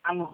Alô?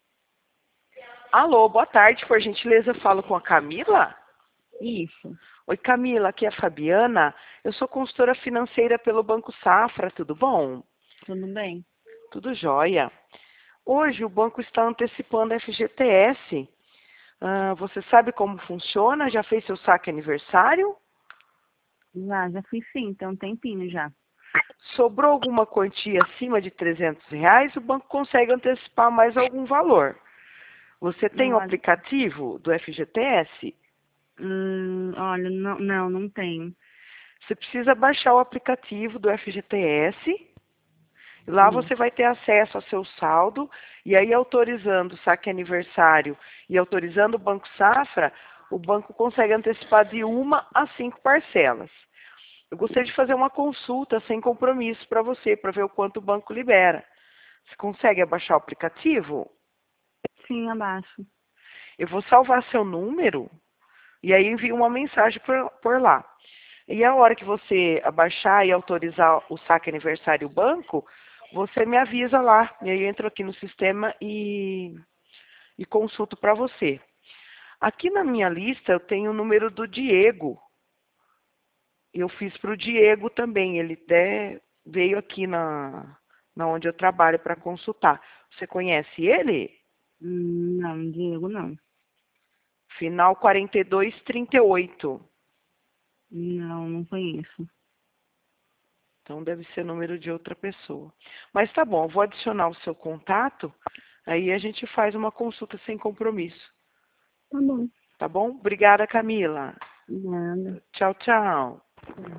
Alô, boa tarde, por gentileza, eu falo com a Camila? Isso, Oi, Camila, aqui é a Fabiana. Eu sou consultora financeira pelo Banco Safra, tudo bom? tudo bem? Tudo jóia. Hoje o banco está antecipando a FGTS. Você sabe como funciona? Já fez seu saque aniversário? Já fui sim, tem um tempinho já. Sobrou alguma quantia acima de R$ 300, o banco consegue antecipar mais algum valor. Você tem o Olha, aplicativo do FGTS? olha, não tenho. Você precisa baixar o aplicativo do FGTS. Lá Hum, você vai ter acesso ao seu saldo e aí autorizando o saque aniversário e autorizando o Banco Safra, o banco consegue antecipar de 1 a 5 parcelas. Eu gostaria de fazer uma consulta sem compromisso para você, para ver o quanto o banco libera. Você consegue abaixar o aplicativo? sim, abaixo. Eu vou salvar seu número e aí envio uma mensagem por lá. E a hora que você abaixar e autorizar o saque aniversário banco, você me avisa lá. E aí eu entro aqui no sistema e consulto para você. Aqui na minha lista eu tenho o número do Diego. Eu fiz para o Diego também. Ele até veio aqui na onde eu trabalho para consultar. Você conhece ele? Não, Diego, não. Final 4238. Não conheço. Então deve ser número de outra pessoa. Mas tá bom, eu vou adicionar o seu contato, aí a gente faz uma consulta sem compromisso. Tá bom. Tá bom? Obrigada, Camila. Nada. Tchau, tchau.